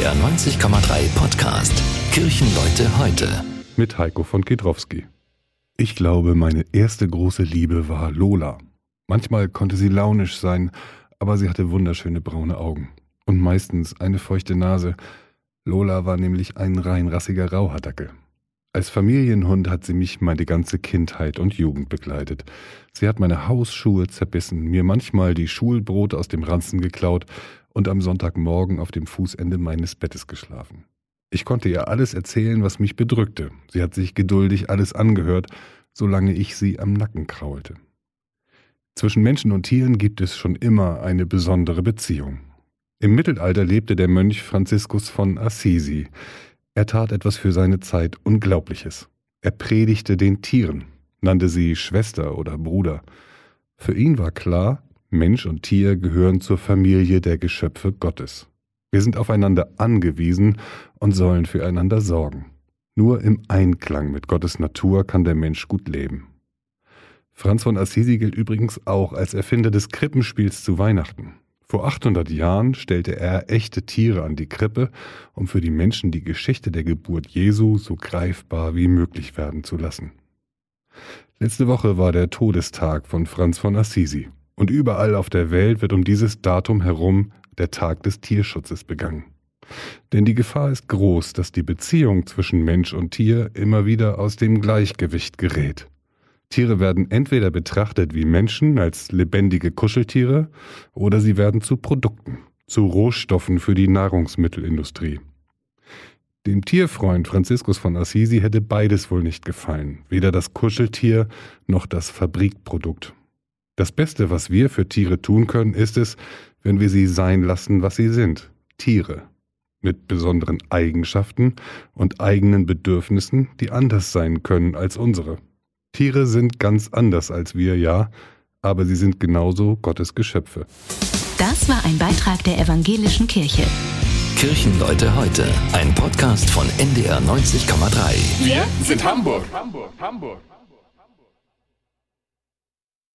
NDR 90,3 Podcast Kirchenleute heute. Mit Heiko von Kedrowski. Ich glaube, meine erste große Liebe war Lola. Manchmal konnte sie launisch sein, aber sie hatte wunderschöne braune Augen. Und meistens eine feuchte Nase. Lola war nämlich ein reinrassiger Rauhaardackel. Als Familienhund hat sie mich meine ganze Kindheit und Jugend begleitet. Sie hat meine Hausschuhe zerbissen, mir manchmal die Schulbrote aus dem Ranzen geklaut und am Sonntagmorgen auf dem Fußende meines Bettes geschlafen. Ich konnte ihr alles erzählen, was mich bedrückte. Sie hat sich geduldig alles angehört, solange ich sie am Nacken kraulte. Zwischen Menschen und Tieren gibt es schon immer eine besondere Beziehung. Im Mittelalter lebte der Mönch Franziskus von Assisi. Er tat etwas für seine Zeit Unglaubliches. Er predigte den Tieren, nannte sie Schwester oder Bruder. Für ihn war klar, Mensch und Tier gehören zur Familie der Geschöpfe Gottes. Wir sind aufeinander angewiesen und sollen füreinander sorgen. Nur im Einklang mit Gottes Natur kann der Mensch gut leben. Franz von Assisi gilt übrigens auch als Erfinder des Krippenspiels zu Weihnachten. Vor 800 Jahren stellte er echte Tiere an die Krippe, um für die Menschen die Geschichte der Geburt Jesu so greifbar wie möglich werden zu lassen. Letzte Woche war der Todestag von Franz von Assisi und überall auf der Welt wird um dieses Datum herum der Tag des Tierschutzes begangen. Denn die Gefahr ist groß, dass die Beziehung zwischen Mensch und Tier immer wieder aus dem Gleichgewicht gerät. Tiere werden entweder betrachtet wie Menschen als lebendige Kuscheltiere oder sie werden zu Produkten, zu Rohstoffen für die Nahrungsmittelindustrie. Dem Tierfreund Franziskus von Assisi hätte beides wohl nicht gefallen, weder das Kuscheltier noch das Fabrikprodukt. Das Beste, was wir für Tiere tun können, ist es, wenn wir sie sein lassen, was sie sind, Tiere. Mit besonderen Eigenschaften und eigenen Bedürfnissen, die anders sein können als unsere. Tiere sind ganz anders als wir, ja, aber sie sind genauso Gottes Geschöpfe. Das war ein Beitrag der Evangelischen Kirche. Kirchenleute heute, ein Podcast von NDR 90,3. Wir sind Hamburg.